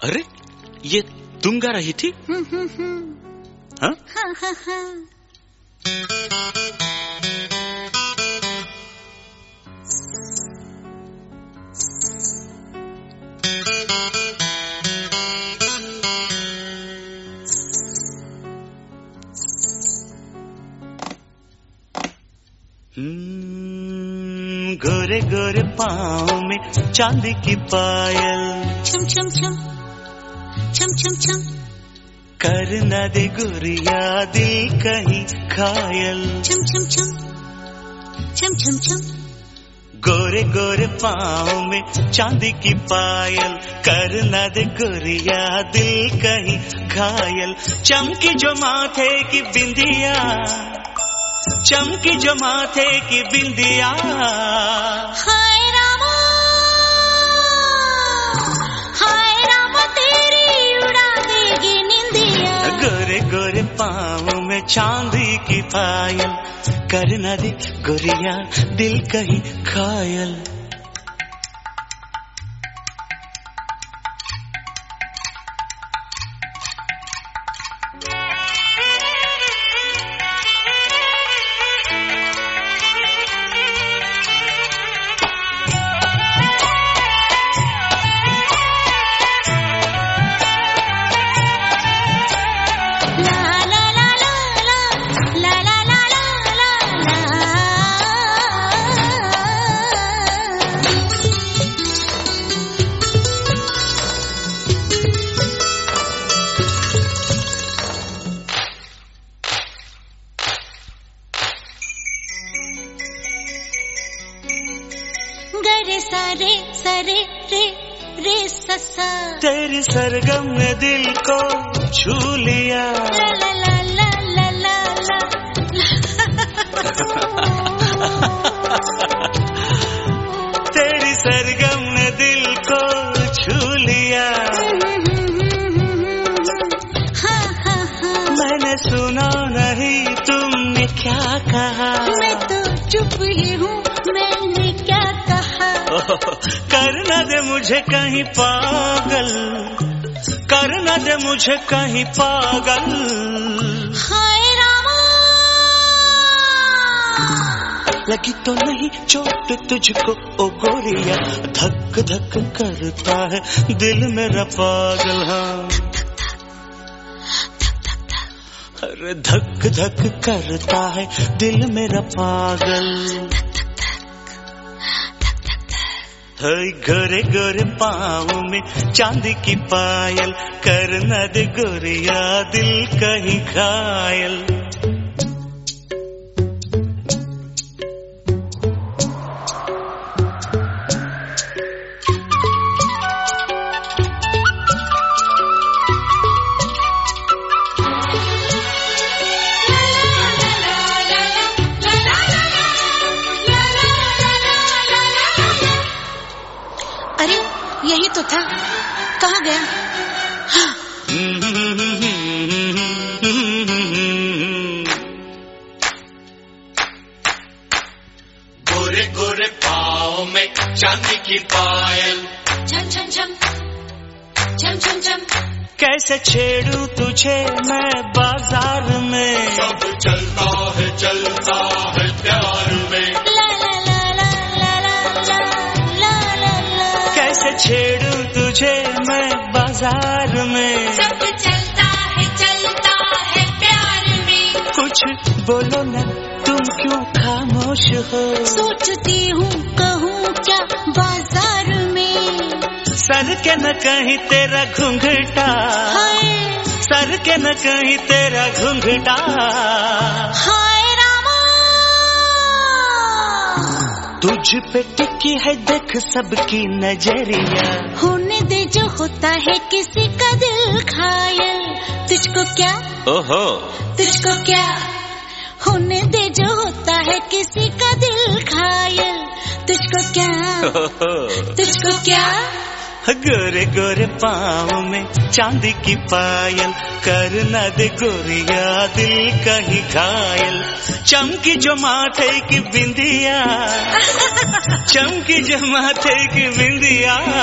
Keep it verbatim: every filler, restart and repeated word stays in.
अरे ये तुम गा रही थी? हाँ? हाँ हाँ हाँ। गोरे गोरे पाँव में चांदी की पायल, छम छम छम छम छम छम, कर न दे गुरिया दिल कहीं घायल, छम छम छम छम छम छम। गोरे गोरे पाँव में चांदी की पायल, कर न दे गुरिया दिल कहीं घायल। चमकी जो माथे की बिंदिया, चमकी जो माथे की बिंदिया, हाय रामा हाय रामा तेरी उड़ा देगी निंदिया। गोरे गोरे पाँव में चांदी की पायल, कर न दे गुरिया दिल कहीं घायल। गरे सारे सरे रे रे ससा, तेरे सरगम ने दिल को छू लिया। ला ला ला ला ला ला ला। तेरी सरगम ने दिल को छू लिया। हाँ हाँ हाँ। मैंने सुना नहीं तुमने क्या कहा, मैं तो चुप ही हूँ, मैंने क्या कहा। कर न दे मुझे कहीं पागल, कर न दे मुझे कहीं पागल। हाय रामा लगी तो नहीं चोट तुझको ओ गोरिया, धक धक करता है दिल मेरा पागल। हाँ अरे धक धक करता है दिल मेरा पागल। गोरे गोरे पाँव में चांदी की पायल, कर न दे गोरिया दिल कहीं घायल। अरे यही तो था, कहाँ गया? हाँ। गोरे गोरे पाँव में चांदी की पायल, छम छम छम छम छम छम। कैसे छेड़ू तुझे मैं बाजार में, सब चलता है चलता है प्यार में। ला ला ला ला ला ला ला ला ला। कैसे छेड़ू तुझे मैं बाजार में, सब चलता है चलता है प्यार में। कुछ बोलो न तुम क्यों खामोश हो, सोचती हूँ कहूँ क्या बाजार में। सर के न कहीं तेरा घूंघटा, हाय सर के न कहीं तेरा घूंघटा। हाय रामा तुझ पे टिकी है देख सबकी नजरिया। होने दे जो होता है किसी का दिल घायल, तुझको क्या ओहो तुझको क्या। होने दे जो होता है किसी का दिल घायल, तुझको क्या तुझको क्या। गोरे गोरे पाँव में चांदी की पायल, कर न दे गोरिया दिल कहीं घायल। चमकी जो माथे की बिंदिया, चमकी जो माथे की बिंदिया।